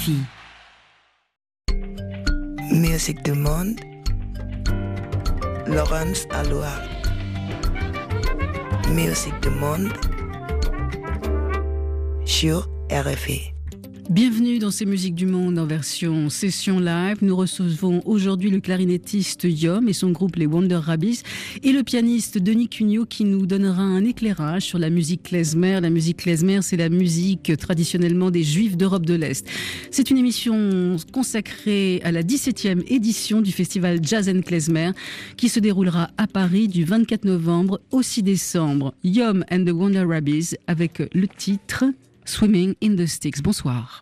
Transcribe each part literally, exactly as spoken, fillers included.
I. Musique du monde, Laurence Aloha. Musique du monde, sur R F I. Bienvenue dans ces musiques du monde en version session live. Nous recevons aujourd'hui le clarinettiste Yom et son groupe les Wonder Rabbies et le pianiste Denis Cugnot qui nous donnera un éclairage sur la musique klezmer. La musique klezmer, c'est la musique traditionnellement des Juifs d'Europe de l'Est. C'est une émission consacrée à la dix-septième édition du festival Jazz and Klezmer qui se déroulera à Paris du vingt-quatre novembre au six décembre. Yom and the Wonder Rabbies avec le titre Swimming in the Sticks. Bonsoir.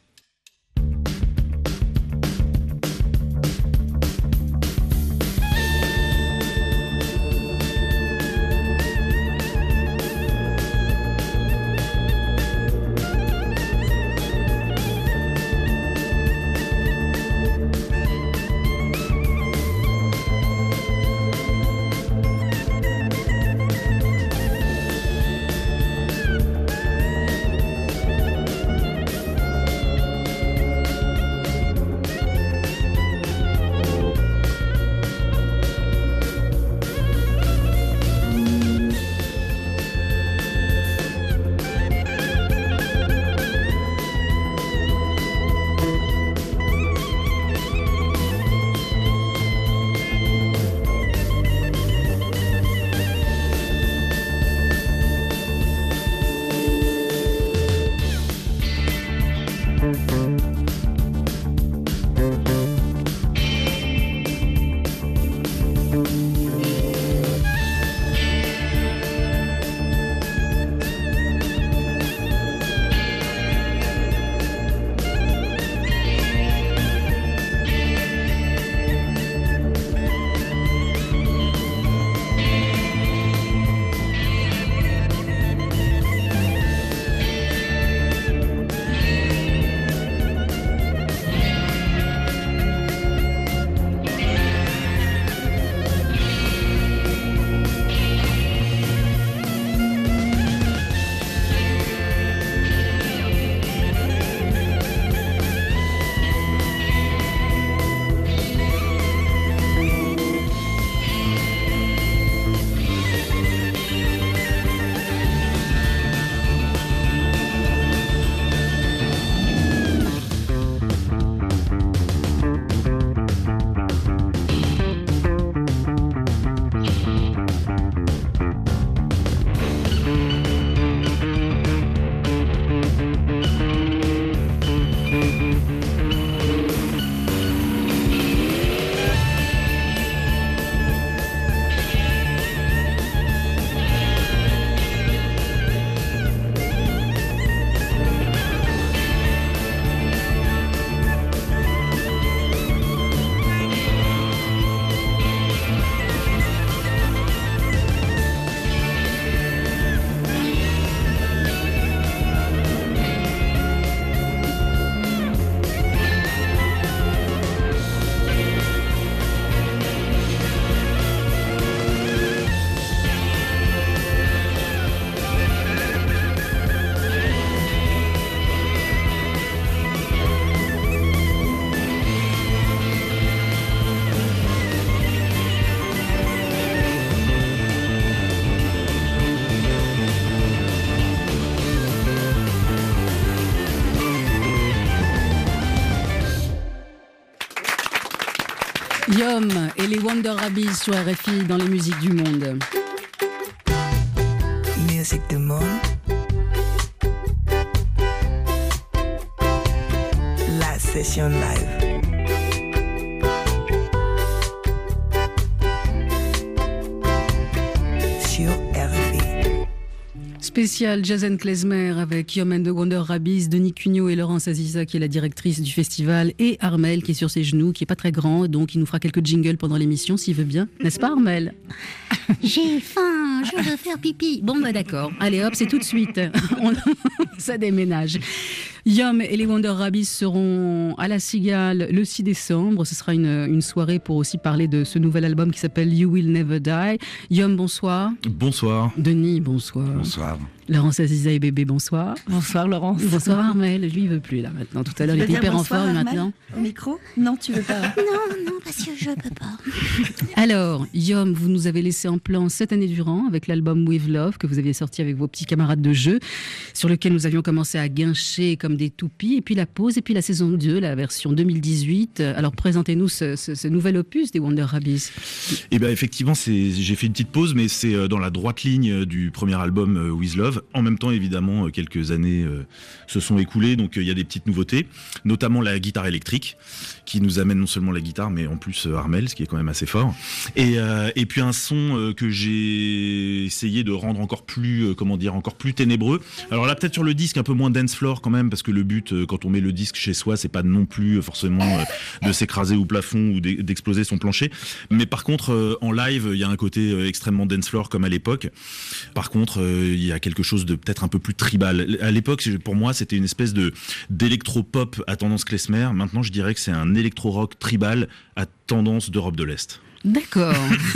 Yom et les Wonder Rabbies sur R F I dans les musiques du monde. Musique du monde. La session live. Sur R F I. Spécial Jazz and Klezmer avec Yom and the Wonder Rabbies, Denis Cugnot et Laurence Aziza qui est la directrice du festival et Armel qui est sur ses genoux, qui est pas très grand, donc il nous fera quelques jingles pendant l'émission s'il veut bien, n'est-ce pas Armel? J'ai faim, je veux faire pipi. Bon bah d'accord, allez hop, c'est tout de suite, On... ça déménage. Yom et les Wonder Rabbis seront à la Cigale le six décembre. Ce sera une, une soirée pour aussi parler de ce nouvel album qui s'appelle You Will Never Die. Yom, bonsoir. Bonsoir. Denis, bonsoir. Bonsoir. Laurence Aziza et Bébé, bonsoir. Bonsoir Laurence. Bonsoir Armel, lui il veut plus là maintenant. Tout à l'heure il était hyper en forme et maintenant. Au micro ? Non, tu veux pas. Non, non, parce que je peux pas. Alors, Yom, vous nous avez laissé en plan sept années durant avec l'album With Love que vous aviez sorti avec vos petits camarades de jeu, sur lequel nous avions commencé à guincher comme des toupies, et puis la pause, et puis la saison deux, la version deux mille dix-huit. Alors présentez-nous ce, ce, ce nouvel opus des Wonder Rabbis. Eh bien effectivement, c'est, j'ai fait une petite pause, mais c'est dans la droite ligne du premier album With Love. En même temps, évidemment, quelques années euh, se sont écoulées, donc il euh, y a des petites nouveautés, notamment la guitare électrique, qui nous amène non seulement la guitare, mais en plus euh, Armel, ce qui est quand même assez fort. Et, euh, et puis un son euh, que j'ai essayé de rendre encore plus, euh, comment dire, encore plus ténébreux. Alors là, peut-être sur le disque, un peu moins dance floor quand même, parce que le but, euh, quand on met le disque chez soi, c'est pas non plus euh, forcément euh, de s'écraser au plafond ou d'exploser son plancher. Mais par contre, euh, en live, il y a un côté euh, extrêmement dance floor comme à l'époque. Par contre, euh, il y a quelque chose de peut-être un peu plus tribal. À l'époque, pour moi, c'était une espèce de d'électro-pop à tendance klezmer. Maintenant, je dirais que c'est un électro-rock tribal à tendance d'Europe de l'Est. D'accord.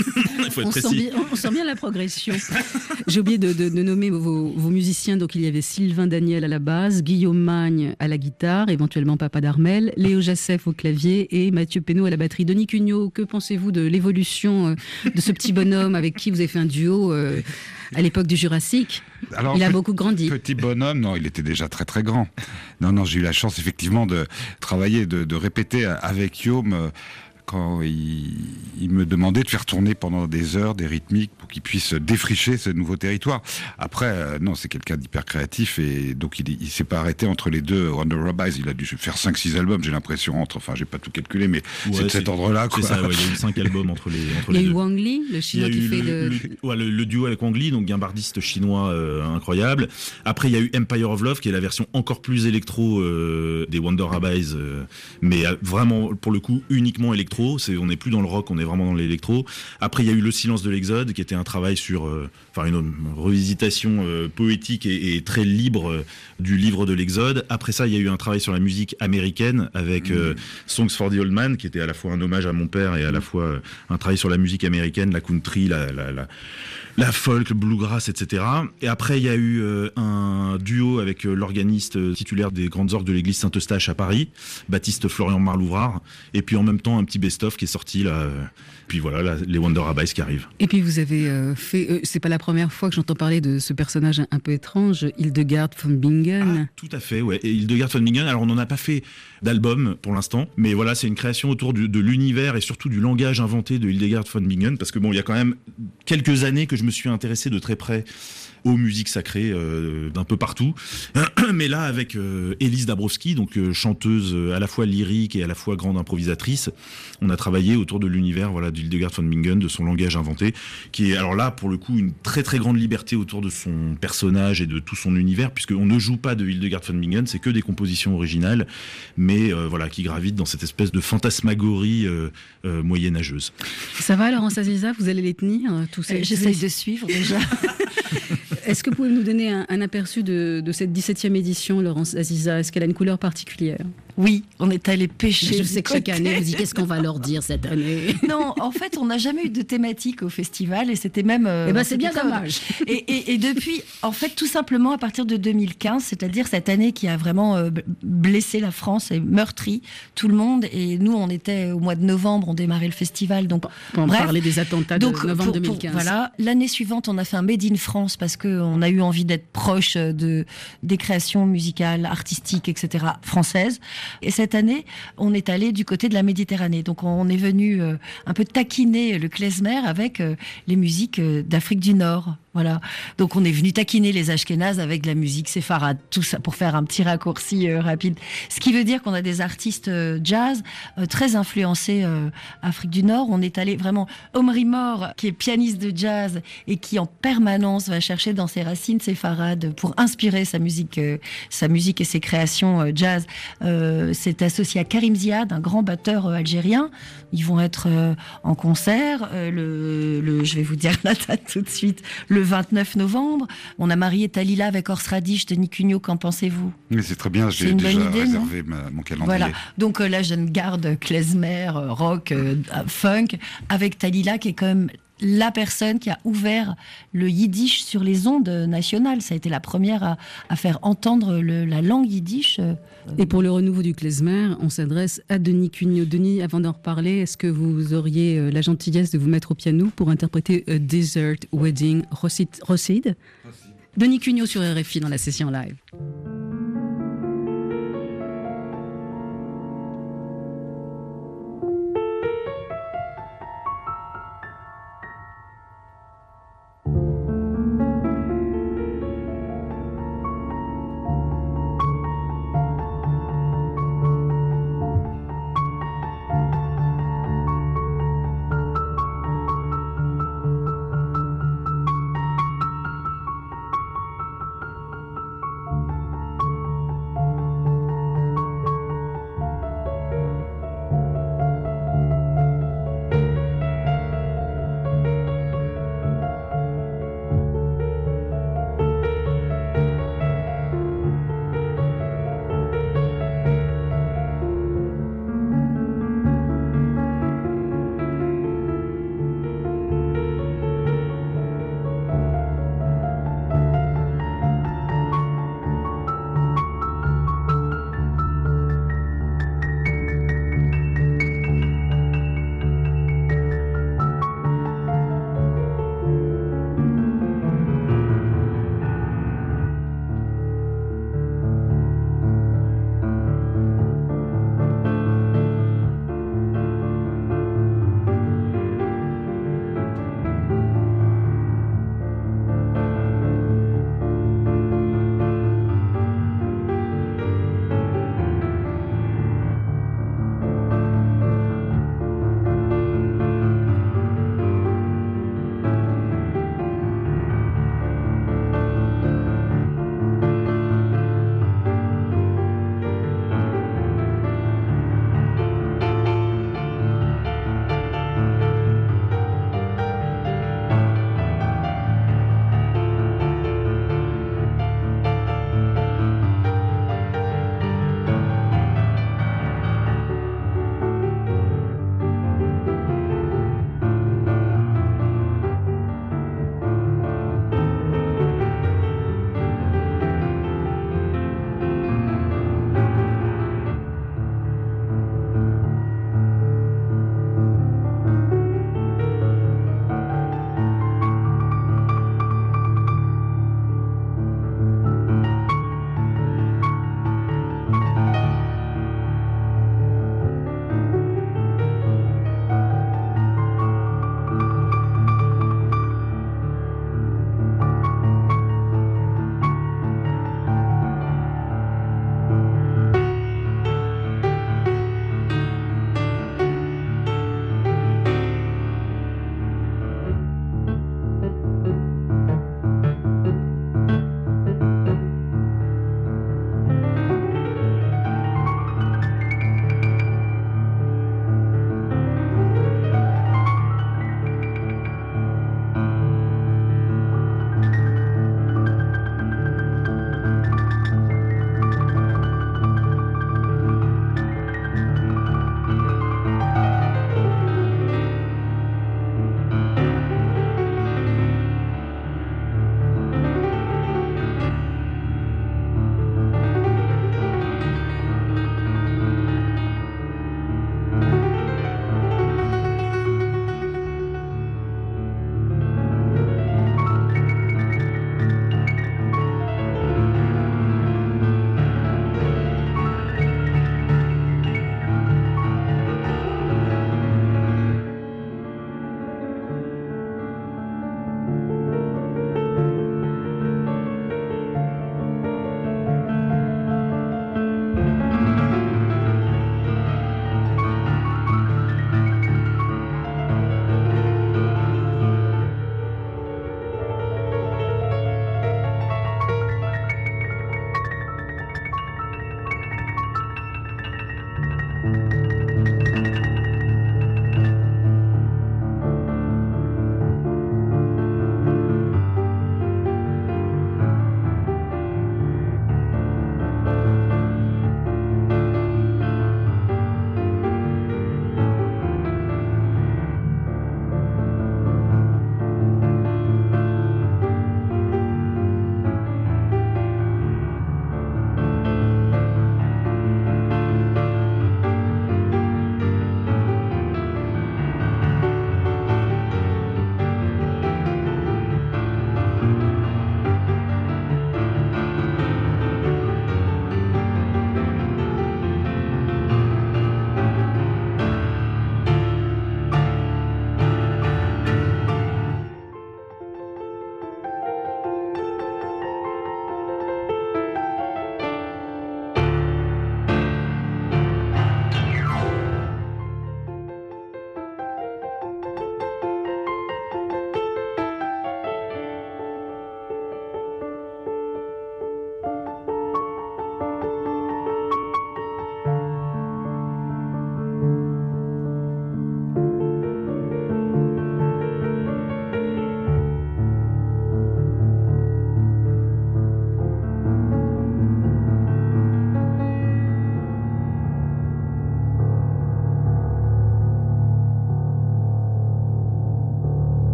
Il faut être on, précis. sent bien, on sent bien la progression. J'ai oublié de, de, de nommer vos, vos musiciens. Donc il y avait Sylvain Daniel à la basse, Guillaume Magne à la guitare, éventuellement Papa d'Armel, Léo Jassef au clavier et Mathieu Pénaud à la batterie. Denis Cugnot, que pensez-vous de l'évolution de ce petit bonhomme avec qui vous avez fait un duo euh, à l'époque du Jurassique? Alors, il a beaucoup grandi. Petit bonhomme, non, il était déjà très très grand. Non, non, j'ai eu la chance effectivement de travailler, de, de répéter avec Yom. Euh, quand il, il me demandait de faire tourner pendant des heures des rythmiques pour qu'il puisse défricher ce nouveau territoire. Après, euh, non, c'est quelqu'un d'hyper créatif et donc il, il s'est pas arrêté entre les deux Wonder Rabbis. Il a dû faire cinq six albums, j'ai l'impression, entre, enfin j'ai pas tout calculé, mais ouais, c'est de cet ordre-là. C'est ça, ouais, il y a eu cinq albums entre les, entre il y a les eu deux. Wang Li, le chinois qui fait le, le... Le, ouais, le, le duo avec Wang Li, donc guimbardiste chinois euh, incroyable. Après, il y a eu Empire of Love, qui est la version encore plus électro euh, des Wonder Rabbis, euh, mais euh, vraiment, pour le coup, uniquement électro. C'est, on n'est plus dans le rock, on est vraiment dans l'électro. Après, il y a eu Le Silence de l'Exode, qui était un travail sur, euh, enfin, une, une revisitation euh, poétique et, et très libre euh, du livre de l'Exode. Après ça, il y a eu un travail sur la musique américaine avec euh, Songs for the Old Man, qui était à la fois un hommage à mon père et à la fois euh, un travail sur la musique américaine, la country, la, la, la, la folk, le bluegrass, et cetera. Et après, il y a eu euh, un duo avec euh, l'organiste titulaire des Grandes Orgues de l'église Saint-Eustache à Paris, Baptiste Florian Marlouvrard. Et puis en même temps, un petit best-of qui est sorti là. Euh, puis voilà, là, les Wonder Rabbis qui arrivent. Et puis vous avez euh, fait, euh, c'est pas la première fois que j'entends parler de ce personnage un, un peu étrange, Hildegard von Bingen. Ah, tout à fait, ouais. Et Hildegard von Bingen, alors on n'en a pas fait d'album pour l'instant, mais voilà, c'est une création autour du, de l'univers et surtout du langage inventé de Hildegard von Bingen, parce que bon, il y a quand même quelques années que je me suis intéressé de très près aux musiques sacrées euh, d'un peu partout. Mais là, avec euh, Élise Dabrowski, donc euh, chanteuse euh, à la fois lyrique et à la fois grande improvisatrice, on a travaillé autour de l'univers voilà, d'Hildegard von Bingen, de son langage inventé, qui est alors là, pour le coup, une très très grande liberté autour de son personnage et de tout son univers, puisqu'on ne joue pas de Hildegard von Bingen, c'est que des compositions originales, mais euh, voilà, qui gravitent dans cette espèce de fantasmagorie euh, euh, moyenâgeuse. Ça va, Laurence Aziza, vous allez les tenir tous ces... euh, J'essaye de suivre déjà. Est-ce que vous pouvez nous donner un, un aperçu de, de cette dix-septième édition, Laurence Aziza? Est-ce qu'elle a une couleur particulière? Oui, on est allé pêcher. Je sais que chaque année, vous dites qu'est-ce qu'on va leur dire cette année? Non, en fait, on n'a jamais eu de thématique au festival et c'était même. Euh, eh ben, c'est bien très dommage. Et, et, et depuis, en fait, tout simplement à partir de deux mille quinze, c'est-à-dire cette année qui a vraiment euh, blessé la France et meurtri tout le monde. Et nous, on était au mois de novembre, on démarrait le festival. Donc, pour en bref, parler des attentats donc, de novembre pour, deux mille quinze. Pour, voilà, l'année suivante, on a fait un Made in France parce que on a eu envie d'être proche de des créations musicales, artistiques, et cetera françaises. Et cette année, on est allé du côté de la Méditerranée. Donc on est venu euh, un peu taquiner le klezmer avec euh, les musiques euh, d'Afrique du Nord. Voilà. Donc on est venu taquiner les Ashkénazes avec de la musique séfarade, tout ça pour faire un petit raccourci euh, rapide. Ce qui veut dire qu'on a des artistes euh, jazz euh, très influencés euh, Afrique du Nord. On est allé vraiment Omri Mor, qui est pianiste de jazz et qui en permanence va chercher dans ses racines séfarades pour inspirer sa musique, euh, sa musique et ses créations euh, jazz. Euh, c'est associé à Karim Ziad, un grand batteur euh, algérien. Ils vont être euh, en concert. Euh, le, le, je vais vous dire la date tout de suite. Le vingt-neuf novembre. On a marié Talila avec Ors Radish de Nicugno, qu'en pensez-vous? Mais c'est très bien, C'est j'ai une déjà bonne idée, non réservé ma- mon calendrier. Voilà, donc euh, la jeune garde klezmer, euh, rock, euh, funk, avec Talila qui est quand même la personne qui a ouvert le yiddish sur les ondes nationales. Ça a été la première à, à faire entendre le- la langue yiddish. euh, Et pour le renouveau du klezmer, on s'adresse à Denis Cugno. Denis, avant d'en reparler, est-ce que vous auriez euh, la gentillesse de vous mettre au piano pour interpréter A Desert Wedding Rosid Rosid Denis Cugno sur R F I dans la session live.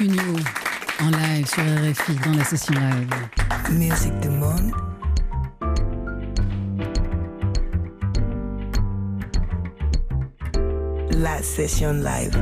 Cugno en live sur R F I dans la session live. Musique du monde. La session live.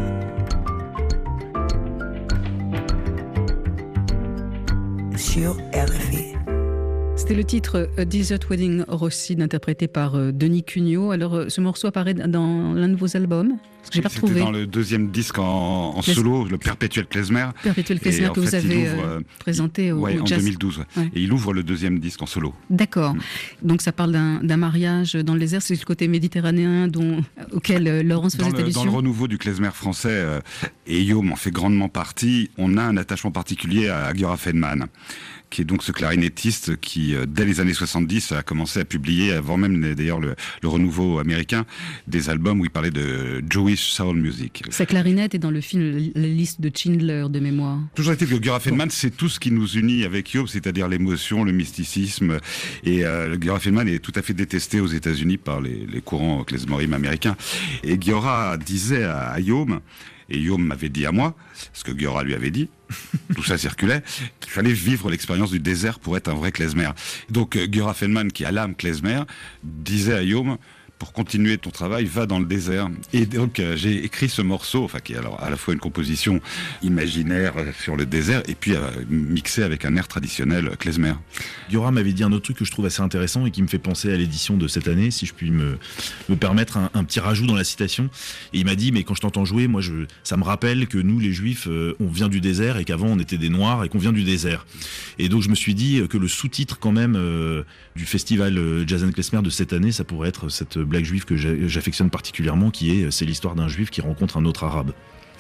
Sur R F I. C'était le titre A Desert Wedding Rossi, interprété par euh, Denis Cugno. Alors, euh, ce morceau apparaît dans l'un de vos albums? Parce que j'ai pas C'était retrouvé. dans le deuxième disque en, en Kles- solo, le Perpétuel Klezmer. Perpétuel Klezmer Et en que vous fait, il avez ouvre, euh, euh, présenté au, Ouais, au en jazz. deux mille douze. Ouais. Ouais. Et il ouvre le deuxième disque en solo. D'accord. Donc ça parle d'un, d'un mariage dans le désert. C'est le côté méditerranéen dont, auquel euh, Laurence Dans faisait le, allusion. dans le renouveau du klezmer français, euh, et Yom en fait grandement partie, on a un attachement particulier à Giora Feldman, qui est donc ce clarinettiste qui, euh, dès les années soixante-dix, a commencé à publier, avant même les- d'ailleurs le, le renouveau américain, des albums où il parlait de Jewish soul music. Sa clarinette est dans le film La liste de Schindler de mémoire. Toujours été que Giora Feldman, c'est tout ce qui nous unit avec Yom, c'est-à-dire l'émotion, le mysticisme. Et euh, Giora Feldman est tout à fait détesté aux États-Unis par les, les courants klezmorim américains. Et Giora disait à, à Yom, et Yom m'avait dit à moi, ce que Giora lui avait dit, tout ça circulait, qu'il fallait vivre l'expérience du désert pour être un vrai klezmer. Donc euh, Giora Feldman, qui a l'âme klezmer, disait à Yom, pour continuer ton travail, va dans le désert. Et donc euh, j'ai écrit ce morceau, enfin qui est alors à la fois une composition imaginaire euh, sur le désert, et puis euh, mixé avec un air traditionnel euh, klezmer. Giora m'avait dit un autre truc que je trouve assez intéressant et qui me fait penser à l'édition de cette année, si je puis me, me permettre un, un petit rajout dans la citation. Et il m'a dit, mais quand je t'entends jouer, moi, je, ça me rappelle que nous, les Juifs, euh, on vient du désert et qu'avant, on était des Noirs et qu'on vient du désert. Et donc, je me suis dit que le sous-titre, quand même, euh, du festival euh, Jazz and Klezmer de cette année, ça pourrait être cette blague juive que j'a- j'affectionne particulièrement, qui est, c'est l'histoire d'un Juif qui rencontre un autre Arabe.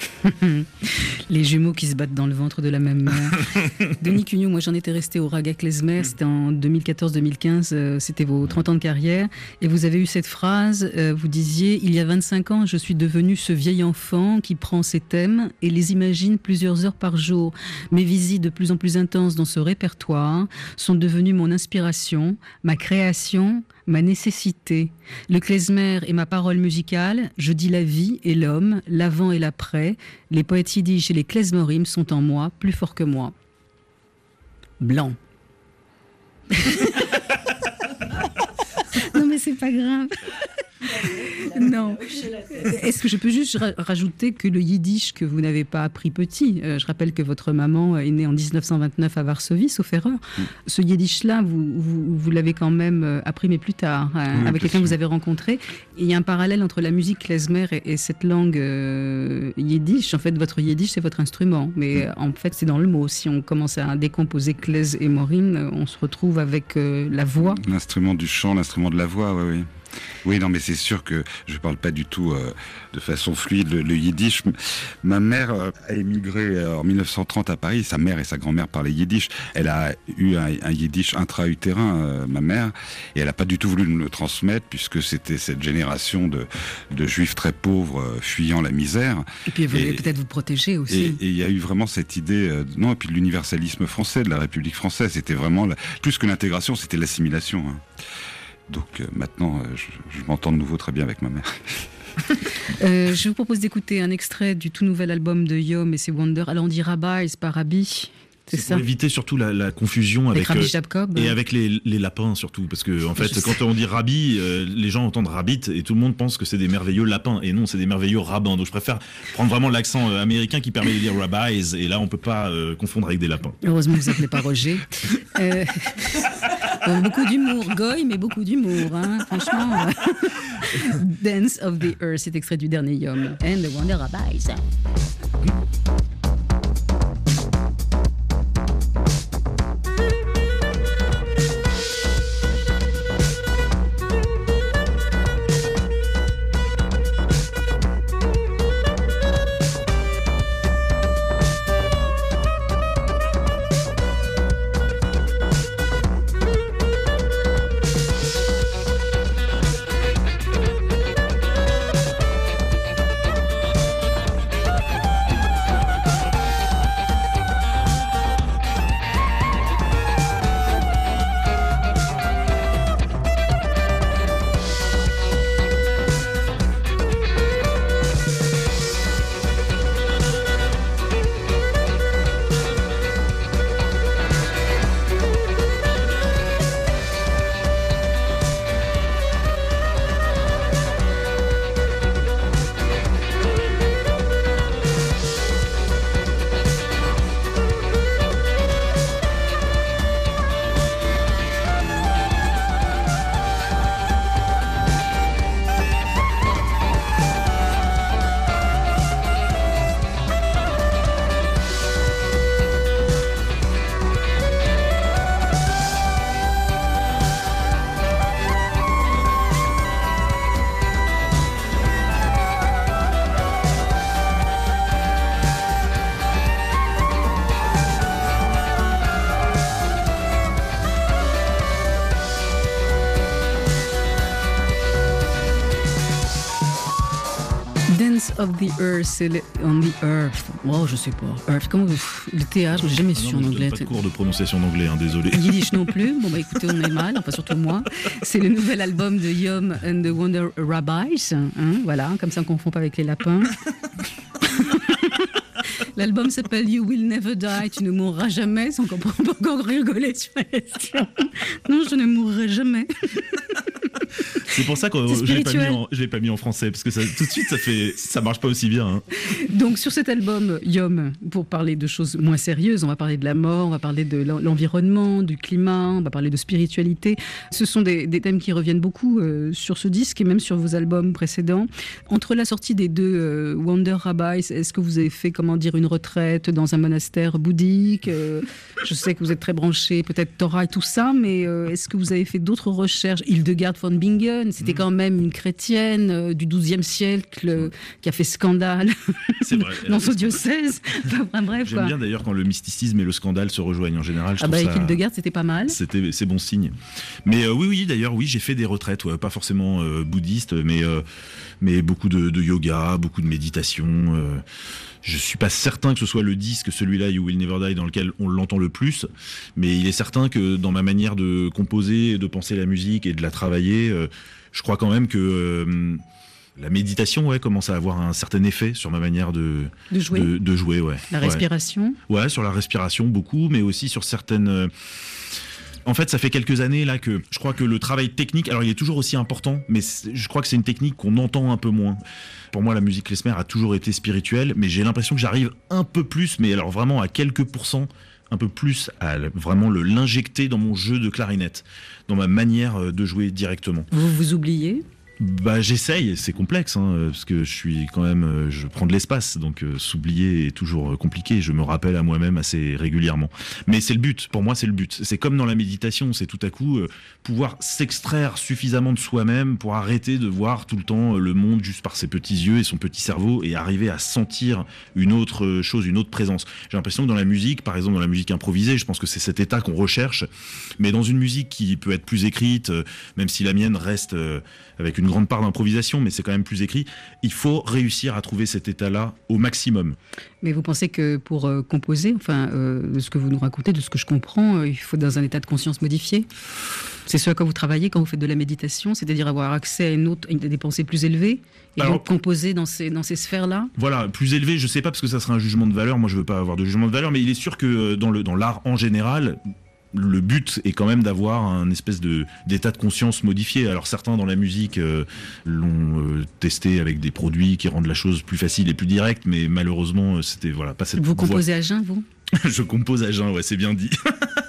Les jumeaux qui se battent dans le ventre de la même mère. Denis Cugno, moi j'en étais resté au Raga Klezmer, c'était en deux mille quatorze deux mille quinze, euh, c'était vos trente ans de carrière, et vous avez eu cette phrase, euh, vous disiez, il y a vingt-cinq ans, je suis devenu ce vieil enfant qui prend ses thèmes et les imagine plusieurs heures par jour. Mes visites de plus en plus intenses dans ce répertoire sont devenues mon inspiration, ma création, ma nécessité. Le klezmer est ma parole musicale, je dis la vie et l'homme, l'avant et l'après. Les poètes yiddish et les klezmorim sont en moi, plus forts que moi. Blanc. Non mais c'est pas grave. Non. Est-ce que je peux juste ra- rajouter que le yiddish que vous n'avez pas appris petit, euh, je rappelle que votre maman est née en dix-neuf cent vingt-neuf à Varsovie, sauf erreur. Mm. Ce yiddish-là, vous, vous, vous l'avez quand même euh, appris, mais plus tard, hein, Oui, avec bien quelqu'un que vous sûr. avez rencontré. Et il y a un parallèle entre la musique klezmer et, et cette langue euh, yiddish. En fait, votre yiddish, c'est votre instrument. Mais euh, en fait, c'est dans le mot. Si on commence à décomposer klez et morim, euh, on se retrouve avec euh, la voix. L'instrument du chant, l'instrument de la voix, oui, oui. Oui, non, mais c'est sûr que je parle pas du tout euh, de façon fluide le, le yiddish. Ma mère euh, a émigré euh, en mille neuf cent trente à Paris. Sa mère et sa grand-mère parlaient yiddish. Elle a eu un, un yiddish intra-utérin, euh, ma mère, et elle a pas du tout voulu me le transmettre puisque c'était cette génération de, de juifs très pauvres euh, fuyant la misère. Et puis, vous voulez Et- peut-être vous protéger Et aussi. et il y a eu vraiment cette idée, euh, non, et puis de l'universalisme français, de la République française, c'était vraiment, la- plus que l'intégration, c'était l'assimilation. Hein. Donc euh, maintenant, euh, je, je m'entends de nouveau très bien avec ma mère. Euh, je vous propose d'écouter un extrait du tout nouvel album de Yom et ses Wonder. Alors on dit Rabbi, c'est pas Rabbi, c'est C'est ça? pour éviter surtout la, la confusion Avec avec, Rabbi euh, Jacob. et avec les, les lapins surtout, parce que en fait, Je quand sais. on dit rabbi, euh, les gens entendent rabbit et tout le monde pense que c'est des merveilleux lapins, et non, c'est des merveilleux rabbins. Donc je préfère prendre vraiment l'accent euh, américain qui permet de dire rabbis, et là on peut pas euh, confondre avec des lapins. Heureusement que vous appelez pas Roger. Euh, bon, beaucoup d'humour, goy, mais beaucoup d'humour, hein, franchement. Dance of the Earth, c'est extrait du dernier Yom. And the Wonder Rabbis. Thank of the Earth, c'est le, on the Earth. Oh, je sais pas. Earth, comment pff, le théâtre, j'ai jamais Ah su non, en je anglais. donne pas de cours de prononciation d'anglais, hein, désolé. Yiddish non plus. Bon, bah écoutez, on est mal, enfin surtout moi. C'est le nouvel album de Yom and the Wonder Rabbis. Hein, voilà, comme ça on ne confond pas avec les lapins. L'album s'appelle You Will Never Die, tu ne mourras jamais. C'est encore, on peut encore rigoler sur la question. Non, je ne mourrai jamais. C'est pour ça que C'est je l'ai pas mis spirituel. en, je l'ai pas mis en français parce que ça, tout de suite ça fait, ça marche pas aussi bien. Hein. Donc sur cet album Yom, pour parler de choses moins sérieuses, on va parler de la mort, on va parler de l'en- l'environnement, du climat, on va parler de spiritualité. Ce sont des, des thèmes qui reviennent beaucoup euh, sur ce disque et même sur vos albums précédents. Entre la sortie des deux euh, Wonder Rabbis, est-ce que vous avez fait, comment dire, une retraite dans un monastère bouddhique? Euh, Je sais que vous êtes très branché, peut-être Torah et tout ça, mais euh, est-ce que vous avez fait d'autres recherches? Hildegard von Bingen, c'était quand même une chrétienne euh, du douzième siècle euh, qui a fait scandale C'est vrai. dans son diocèse. Enfin, bref, J'aime quoi. bien d'ailleurs quand le mysticisme et le scandale se rejoignent en général. Je Ah trouve bah avec ça... Hildegard, c'était pas mal. C'était, c'est bon signe. Mais euh, oui, oui, d'ailleurs, oui, j'ai fait des retraites, ouais, pas forcément euh, bouddhistes, mais, euh, mais beaucoup de, de yoga, beaucoup de méditation. Euh, je suis pas certain que ce soit le disque, celui-là, You Will Never Die, dans lequel on l'entend le plus, mais il est certain que dans ma manière de composer, de penser la musique et de la travailler, euh, je crois quand même que euh, la méditation, ouais, commence à avoir un certain effet sur ma manière de, De jouer. de, de jouer, ouais. La Ouais. respiration. Ouais, sur la respiration beaucoup, mais aussi sur certaines. euh, En fait, ça fait quelques années là que je crois que le travail technique, alors il est toujours aussi important, mais c'est- je crois que c'est une technique qu'on entend un peu moins. Pour moi, la musique klezmer a toujours été spirituelle, mais j'ai l'impression que j'arrive un peu plus, mais alors vraiment à quelques pourcents, un peu plus à l- vraiment le l'injecter dans mon jeu de clarinette, dans ma manière euh, de jouer directement. Vous vous oubliez. Bah j'essaye, c'est complexe hein, euh, parce que je suis quand même, euh, je prends de l'espace, donc euh, s'oublier est toujours euh, compliqué. Je me rappelle à moi-même assez régulièrement. Mais c'est le but. Pour moi, c'est le but. C'est comme dans la méditation, c'est tout à coup euh, pouvoir s'extraire suffisamment de soi-même pour arrêter de voir tout le temps euh, le monde juste par ses petits yeux et son petit cerveau et arriver à sentir une autre euh, chose, une autre présence. J'ai l'impression que dans la musique, par exemple dans la musique improvisée, je pense que c'est cet état qu'on recherche. Mais dans une musique qui peut être plus écrite, euh, même si la mienne reste euh, avec une grande part d'improvisation, mais c'est quand même plus écrit, il faut réussir à trouver cet état-là au maximum. Mais vous pensez que pour euh, composer, enfin, euh, de ce que vous nous racontez, de ce que je comprends, euh, il faut dans un état de conscience modifié. C'est ce à quoi vous travaillez quand vous faites de la méditation, c'est-à-dire avoir accès à une autre, à des pensées plus élevées et Alors- donc composer dans ces, dans ces sphères-là. Voilà, plus élevé, je sais pas parce que ça serait un jugement de valeur. Moi, je veux pas avoir de jugement de valeur, mais il est sûr que euh, dans le dans l'art en général, le but est quand même d'avoir un espèce de d'état de conscience modifié. Alors certains dans la musique euh, l'ont euh, testé avec des produits qui rendent la chose plus facile et plus directe, mais malheureusement, euh, c'était voilà pas cette Vous voie. composez à jeun, vous? Je compose à jeun, ouais, c'est bien dit.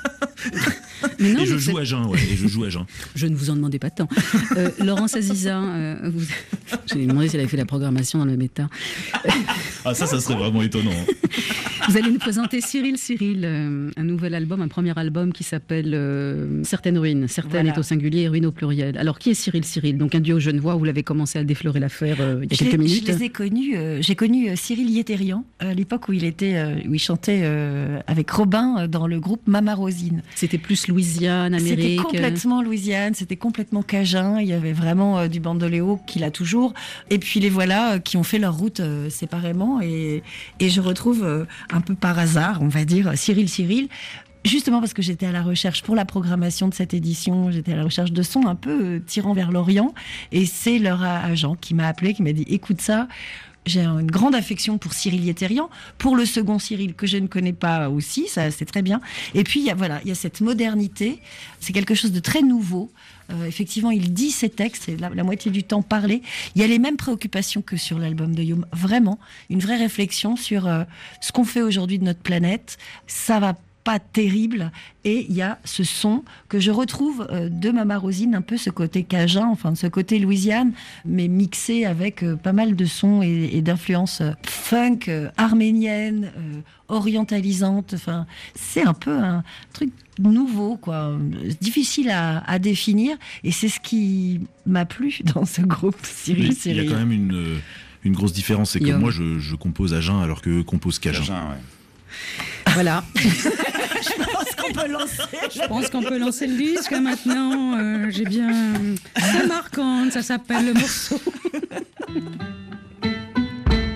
Mais non, et je mais joue c'est- à jeun, ouais, et je joue à jeun. Je ne vous en demandais pas tant. Euh, Laurence Aziza, euh, vous... je lui ai demandé si elle avait fait la programmation dans le méta. Ah ça, ça serait vraiment étonnant. hein. Vous allez nous présenter Cyril Cyril, euh, un nouvel album, un premier album qui s'appelle euh, Certaines ruines. Certaines Voilà. est au singulier et ruines au pluriel. Alors qui est Cyril Cyril? Donc un duo Genevois, vous l'avez commencé à déflorer l'affaire euh, il y a Je quelques les, minutes. je les ai connus. euh, j'ai connu euh, Cyril Yétérian à l'époque où il était, euh, où il chantait euh, avec Robin euh, dans le groupe Mama Rosine. C'était plus Louisiane, C'était Amérique. complètement Louisiane, c'était complètement cajun. Il y avait vraiment euh, du bandoléo qu'il a toujours. Et puis les voilà euh, qui ont fait leur route euh, séparément. Et, et je retrouve euh, un peu par hasard, on va dire, Cyril Cyril. Justement parce que j'étais à la recherche pour la programmation de cette édition, j'étais à la recherche de sons un peu euh, tirant vers l'Orient. Et c'est leur agent qui m'a appelé, qui m'a dit écoute ça. J'ai une grande affection pour Cyril Yétérian, pour le second Cyril que je ne connais pas aussi, ça c'est très bien. Et puis il y a, voilà, il y a cette modernité, c'est quelque chose de très nouveau. Euh, effectivement, il dit ses textes, c'est la, la moitié du temps parlé. Il y a les mêmes préoccupations que sur l'album de Yom, vraiment une vraie réflexion sur euh, ce qu'on fait aujourd'hui de notre planète. Ça va pas terrible, et il y a ce son que je retrouve euh, de Mama Rosine, un peu ce côté cajun, enfin ce côté Louisiane, mais mixé avec euh, pas mal de sons et, et d'influences euh, funk, euh, arménienne, euh, orientalisante. Enfin, c'est un peu un truc nouveau, quoi, difficile à, à définir, et c'est ce qui m'a plu dans ce groupe Cyril Il y Cyril. a quand même une, euh, une grosse différence, c'est que Yom. moi je, je compose à jeun alors que eux composent cajun. Cajun, ouais. Voilà. Je pense qu'on peut lancer. Je pense qu'on peut lancer le disque maintenant. Euh, j'ai bien. C'est marquant, ça s'appelle le morceau.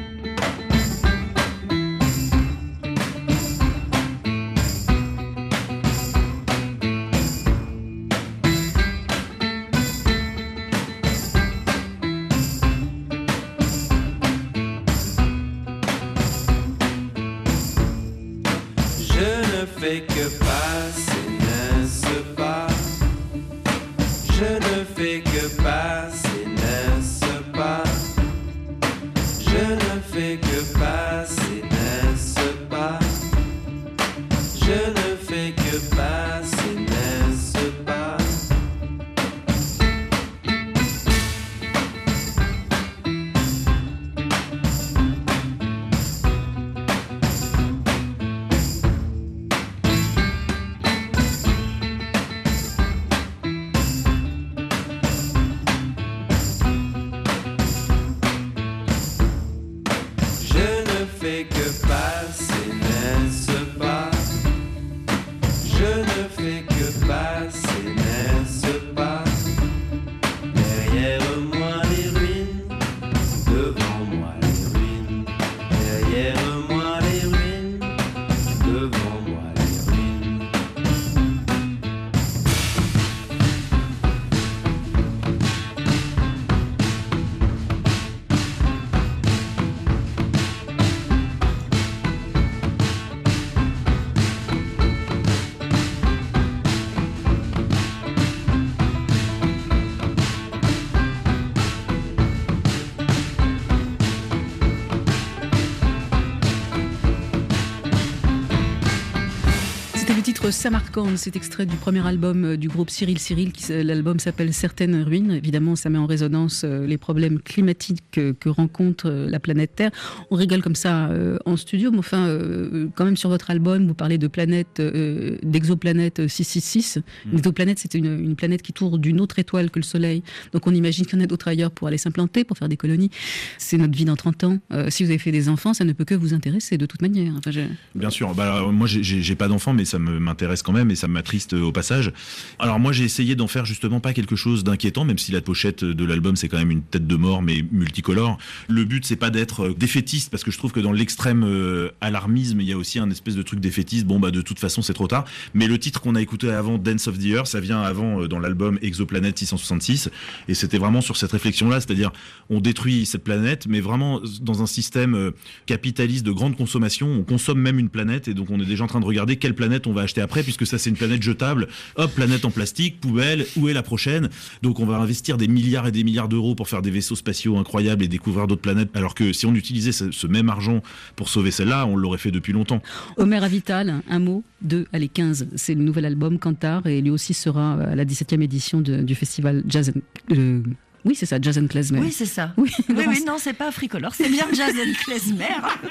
titre Samarcande, c'est extrait du premier album du groupe Cyril Cyril. Qui, l'album s'appelle Certaines ruines. Évidemment, ça met en résonance les problèmes climatiques que, que rencontre la planète Terre. On rigole comme ça euh, en studio, mais enfin, euh, quand même sur votre album, vous parlez de planète, euh, d'exoplanète six cent soixante-six. Mmh. Une exoplanète, c'est une, une planète qui tourne d'une autre étoile que le Soleil. Donc on imagine qu'il y en a d'autres ailleurs pour aller s'implanter, pour faire des colonies. C'est notre vie dans trente ans. Euh, si vous avez fait des enfants, ça ne peut que vous intéresser de toute manière. Enfin, je... Bien sûr. Bah, alors, moi, j'ai, j'ai pas d'enfants, mais ça me, m'intéresse quand même et ça m'attriste au passage. Alors moi, j'ai essayé d'en faire justement pas quelque chose d'inquiétant, même si la pochette de l'album, c'est quand même une tête de mort, mais multicolore. Le but, c'est pas d'être défaitiste, parce que je trouve que dans l'extrême euh, alarmisme, il y a aussi un espèce de truc défaitiste. Bon, bah de toute façon, c'est trop tard. Mais le titre qu'on a écouté avant, Dance of the Earth, ça vient avant euh, dans l'album Exoplanète six cent soixante-six, et c'était vraiment sur cette réflexion-là, c'est-à-dire on détruit cette planète, mais vraiment dans un système euh, capitaliste de grande consommation, on consomme même une planète, et donc on est déjà en train de regarder quelle planète on va acheter après, puisque ça c'est une planète jetable. Hop, planète en plastique, poubelle, où est la prochaine? Donc on va investir des milliards et des milliards d'euros pour faire des vaisseaux spatiaux incroyables et découvrir d'autres planètes, alors que si on utilisait ce, ce même argent pour sauver celle-là, on l'aurait fait depuis longtemps. Omer Avital, un mot, deux, allez quinze, c'est le nouvel album Cantar, et lui aussi sera à la dix-septième édition de, du festival Jazz and... Euh, oui, c'est ça, Jazz and Klezmer. Oui, c'est ça. Oui, oui, oui, non, c'est pas Fricolore, c'est bien Jazz and Klezmer.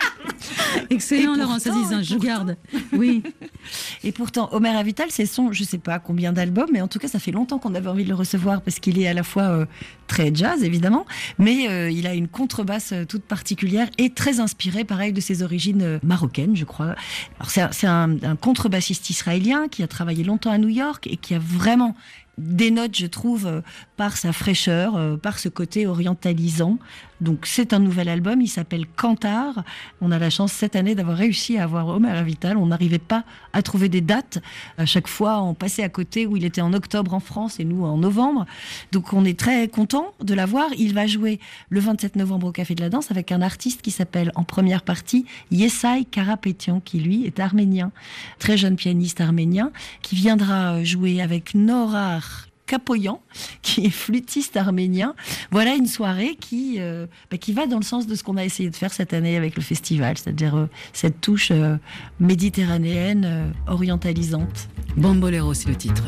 Excellent, Laurence Azizin, je garde. Oui. Et pourtant, Omer Avital, c'est son, je sais pas combien d'albums, mais en tout cas, ça fait longtemps qu'on avait envie de le recevoir, parce qu'il est à la fois euh, très jazz, évidemment, mais euh, il a une contrebasse euh, toute particulière et très inspirée, pareil, de ses origines euh, marocaines, je crois. Alors, c'est un, c'est un, un contrebassiste israélien qui a travaillé longtemps à New York et qui a vraiment dénote, je trouve, euh, par sa fraîcheur, euh, par ce côté orientalisant. Donc c'est un nouvel album, il s'appelle Cantar. On a la chance cette année d'avoir réussi à avoir Omer Avital. On n'arrivait pas à trouver des dates. À chaque fois, on passait à côté où il était en octobre en France et nous en novembre. Donc on est très content de l'avoir. Il va jouer le vingt-sept novembre au Café de la Danse avec un artiste qui s'appelle en première partie Yesay Karapetian, qui lui est arménien, très jeune pianiste arménien, qui viendra jouer avec Nora Kapoyan, qui est flûtiste arménien. Voilà une soirée qui, euh, bah, qui va dans le sens de ce qu'on a essayé de faire cette année avec le festival, c'est-à-dire euh, cette touche euh, méditerranéenne, euh, orientalisante. Bambolero, c'est le titre.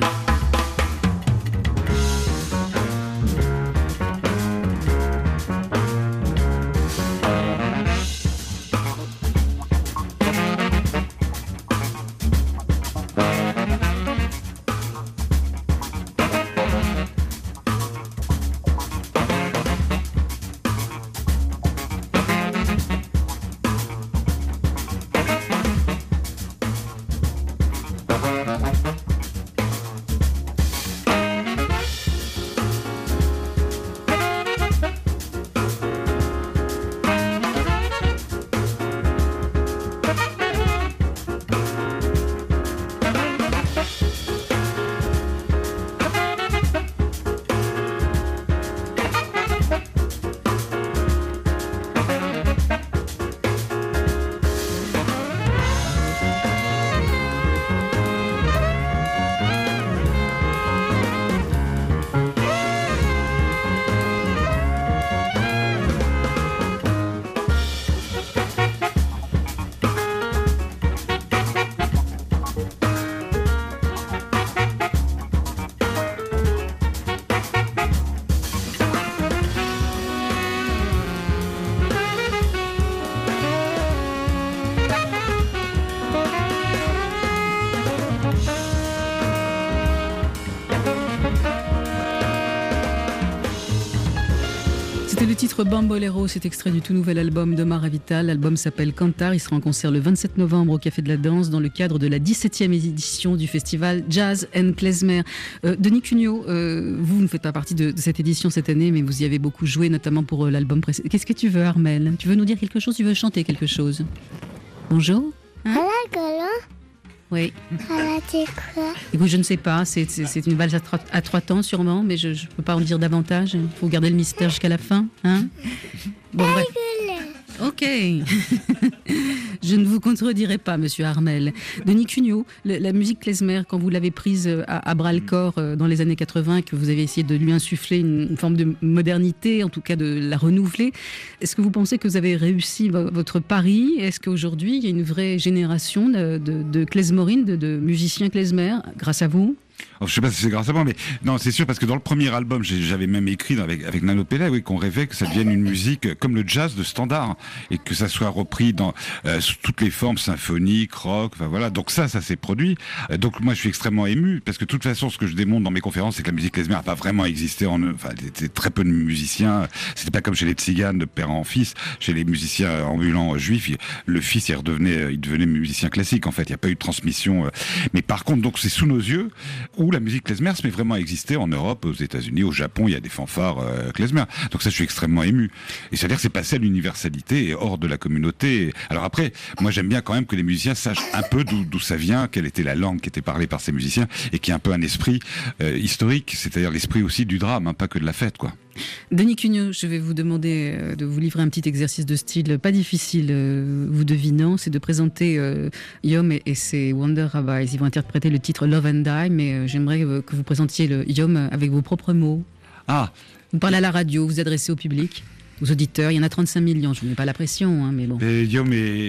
C'était le titre Bambolero, c'est extrait du tout nouvel album d'Omer Avital. L'album s'appelle Cantar, il sera en concert le vingt-sept novembre au Café de la Danse dans le cadre de la dix-septième édition du festival Jazz and Klezmer. Euh, Denis Cugnot, euh, vous ne faites pas partie de, de cette édition cette année, mais vous y avez beaucoup joué, notamment pour euh, l'album précédent. Qu'est-ce que tu veux, Armelle? Tu veux nous dire quelque chose? Tu veux chanter quelque chose? Bonjour. Hein? Oui. Quoi? Écoute, je ne sais pas, c'est, c'est, c'est une valse à trois, à trois temps sûrement, mais je ne peux pas en dire davantage. Il faut garder le mystère jusqu'à la fin. Hein? Bon, bref. Ok. Je ne vous contredirai pas, monsieur Armel. Denis Cugnot, le- la musique klezmer, quand vous l'avez prise à, à bras-le-corps euh, dans les années quatre-vingts, que vous avez essayé de lui insuffler une, une forme de modernité, en tout cas de la renouveler, est-ce que vous pensez que vous avez réussi vo- votre pari? Est-ce qu'aujourd'hui, il y a une vraie génération de, de, de klezmorines, de, de musiciens klezmer, grâce à vous? Alors, je sais pas si c'est grâce à moi, mais non, c'est sûr, parce que dans le premier album, j'ai- j'avais même écrit avec, avec Nano Pella, oui, qu'on rêvait que ça devienne une musique comme le jazz de standard, et que ça soit repris dans euh, sous toutes les formes symphoniques, rock, enfin voilà. Donc ça, ça s'est produit. Euh, donc moi, je suis extrêmement ému, parce que de toute façon, ce que je démontre dans mes conférences, c'est que la musique klezmer n'a pas vraiment existé en eux. Enfin, il y avait très peu de musiciens. C'était pas comme chez les tziganes de père en fils. Chez les musiciens ambulants juifs, il- le fils, il redevenait, il devenait musicien classique. En fait, il n'y a pas eu de transmission. euh. Mais par contre, donc c'est sous nos yeux où la musique klezmer se met vraiment à exister en Europe, aux États-Unis, au Japon. Il y a des fanfares euh, klezmer. Donc ça, je suis extrêmement ému. Et c'est-à-dire que c'est passé à l'universalité et hors de la communauté. Alors après, moi, j'aime bien quand même que les musiciens sachent un peu d'où d'où ça vient, quelle était la langue qui était parlée par ces musiciens, et qu'il y ait un peu un esprit euh, historique, c'est-à-dire l'esprit aussi du drame, hein, pas que de la fête, quoi. Denis Cugnot, je vais vous demander euh, de vous livrer un petit exercice de style pas difficile, euh, vous devinant, c'est de présenter euh, Yom et, et ses Wonder Rabbis. Ils vont interpréter le titre Love and Die, mais euh, j'aimerais euh, que vous présentiez le Yom avec vos propres mots. Ah, Vous parlez à la radio, vous adressez au public, aux auditeurs. Il y en a trente-cinq millions, je ne mets pas la pression, hein, mais bon. et Guillaume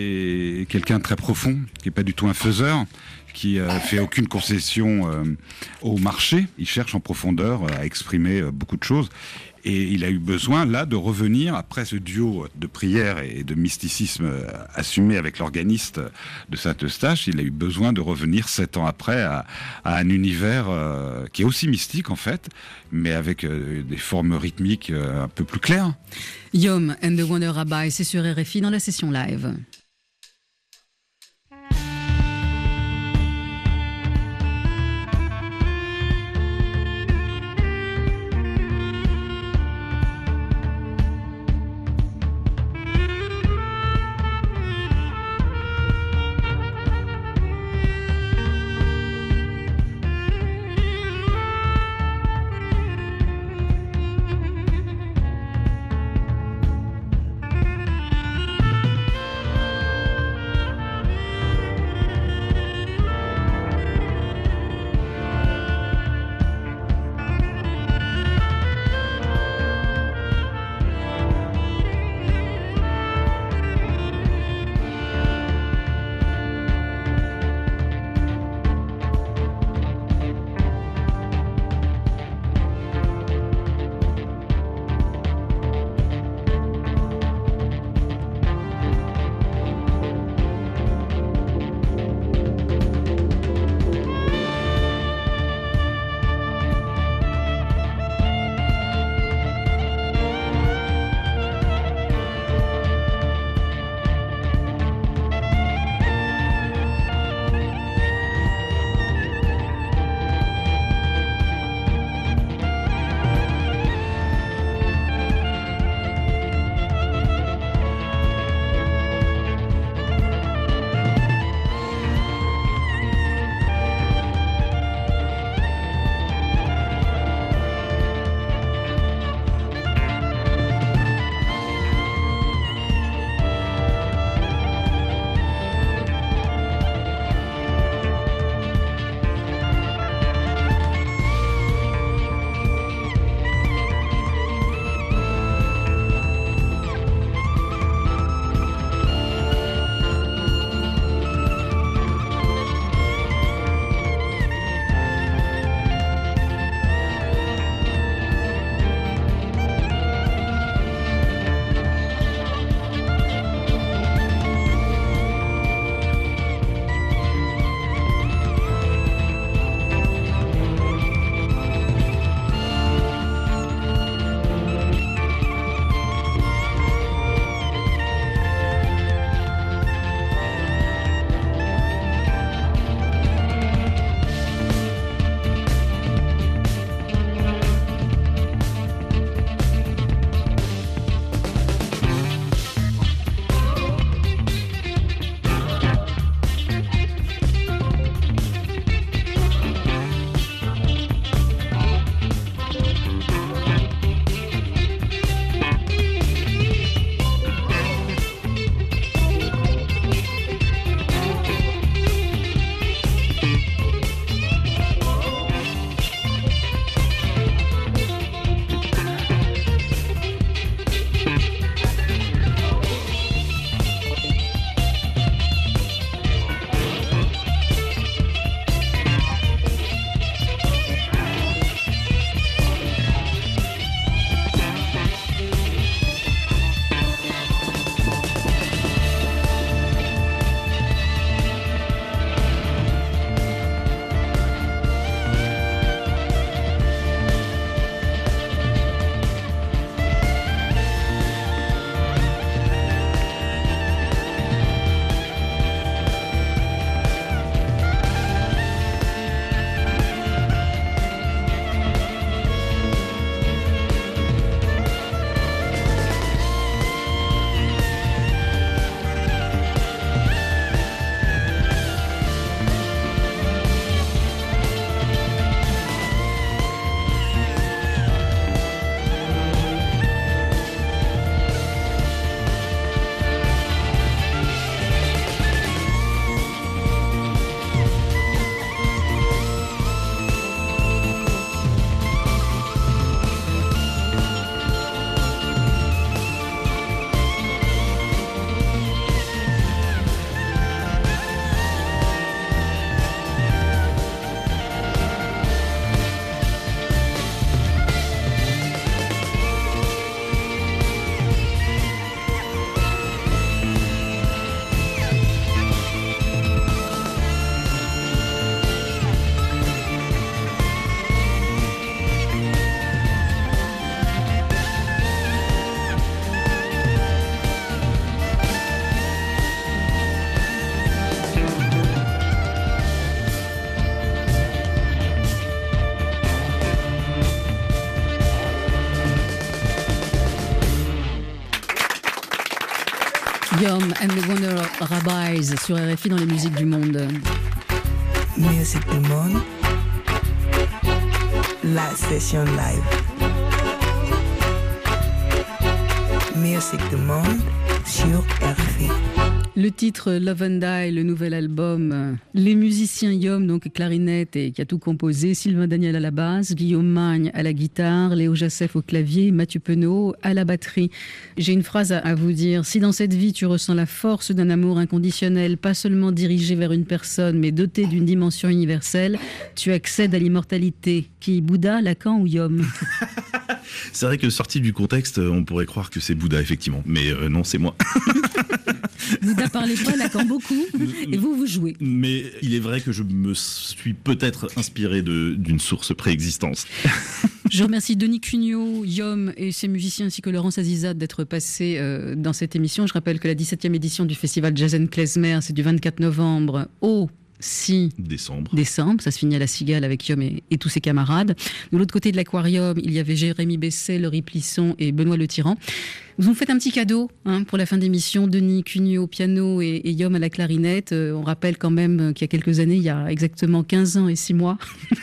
est quelqu'un de très profond, qui est pas du tout un faiseur, qui euh, fait aucune concession euh, au marché. Il cherche en profondeur euh, à exprimer euh, beaucoup de choses. Et il a eu besoin, là, de revenir, après ce duo de prière et de mysticisme euh, assumé avec l'organiste de Saint-Eustache, il a eu besoin de revenir sept ans après à, à un univers euh, qui est aussi mystique, en fait, mais avec euh, des formes rythmiques euh, un peu plus claires. Yom and the Wonder Rabbi, c'est sur R F I dans la session live. Thank Yom and the Wonder Rabbis sur R F I dans les musiques du monde. Musique du monde. La session live. Musique du monde sur R F I. Le titre Love and Die, le nouvel album, les musiciens Yom, donc clarinette et qui a tout composé, Sylvain Daniel à la basse, Guillaume Magne à la guitare, Léo Jassef au clavier, Mathieu Penaud à la batterie. J'ai une phrase à vous dire. Si dans cette vie tu ressens la force d'un amour inconditionnel, pas seulement dirigé vers une personne, mais doté d'une dimension universelle, tu accèdes à l'immortalité. Qui, Bouddha, Lacan ou Yom? C'est vrai que sorti du contexte, on pourrait croire que c'est Bouddha, effectivement. Mais euh, non, c'est moi. Bouddha parlait pas, Lacan beaucoup, et vous, vous jouez. Mais il est vrai que je me suis peut-être inspiré de, d'une source préexistence. Je remercie Denis Cugnot, Yom et ses musiciens ainsi que Laurence Azizade d'être passés euh, dans cette émission. Je rappelle que la dix-septième édition du festival Jazz and Klezmer, c'est du vingt-quatre novembre au six décembre. décembre. Ça se finit à la Cigale avec Yom et, et tous ses camarades. De l'autre côté de l'aquarium, il y avait Jérémy Besset, Laurie Plisson et Benoît Le Tyran. Vous nous faites un petit cadeau hein, pour la fin d'émission. Denis Cugnot au piano et, et Yom à la clarinette. Euh, on rappelle quand même qu'il y a quelques années, il y a exactement quinze ans et six mois.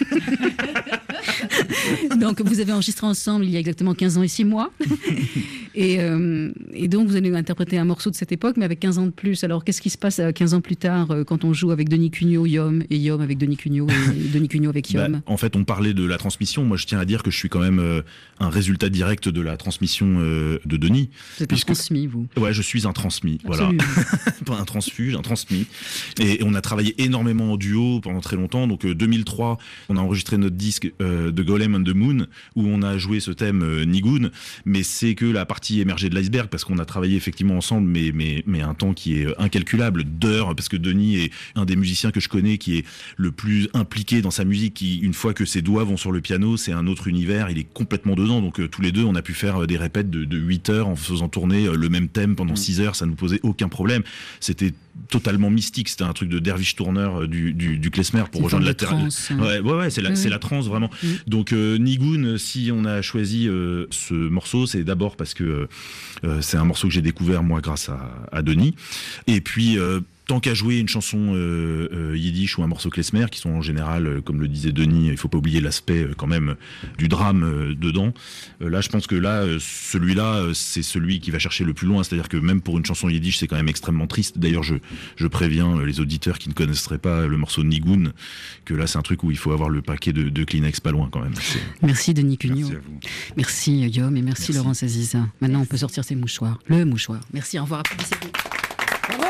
Donc vous avez enregistré ensemble il y a exactement quinze ans et six mois. Et, euh, et donc vous allez interpréter un morceau de cette époque, mais avec quinze ans de plus. Alors qu'est-ce qui se passe quinze ans plus tard euh, quand on joue avec Denis Cugnot, Yom, et Yom avec Denis Cugnot, et Denis Cugnot avec Yom? Bah, en fait, on parlait de la transmission. Moi, je tiens à dire que je suis quand même euh, un résultat direct de la transmission euh, de Denis. Vous êtes puisque... un transmis, vous. Ouais, je suis un transmis. Absolument. Voilà. Pas un transfuge, un transmis. Et, et on a travaillé énormément en duo pendant très longtemps. Donc euh, deux mille trois, on a enregistré notre disque euh, de Golem and the Moon, où on a joué ce thème euh, Nigun. Mais c'est que la partie émergée de l'iceberg, parce qu'on a travaillé effectivement ensemble, mais, mais, mais un temps qui est incalculable d'heures, parce que Denis est un des musiciens que je connais qui est le plus impliqué dans sa musique, qui, une fois que ses doigts vont sur le piano, c'est un autre univers, il est complètement dedans. Donc euh, tous les deux, on a pu faire des répètes de, de huit heures en faisant tourner euh, le même thème pendant six heures, ça nous posait aucun problème. C'était totalement mystique, c'était un truc de derviche tourneur du, du, du klezmer pour rejoindre la terre. Ouais, ouais, ouais, c'est la, oui, c'est oui. la trance vraiment. Oui. Donc euh, Nigun, si on a choisi euh, ce morceau, c'est d'abord parce que euh, c'est un morceau que j'ai découvert moi grâce à, à Denis. Et puis euh, tant qu'à jouer une chanson euh, euh, yiddish ou un morceau klezmer, qui sont en général, euh, comme le disait Denis, il faut pas oublier l'aspect euh, quand même du drame euh, dedans. Euh, là, je pense que là, euh, celui-là, euh, c'est celui qui va chercher le plus loin. C'est-à-dire que même pour une chanson yiddish, c'est quand même extrêmement triste. D'ailleurs, je, je préviens euh, les auditeurs qui ne connaisseraient pas le morceau de Nigun, que là, c'est un truc où il faut avoir le paquet de, de Kleenex pas loin quand même. C'est... Merci Denis Cugnot. Merci à vous. Merci Yom et merci, merci. Laurence Aziza. Maintenant, merci. On peut sortir ses mouchoirs. Le mouchoir. Merci, au revoir. Applaudissez-vous. Bravo.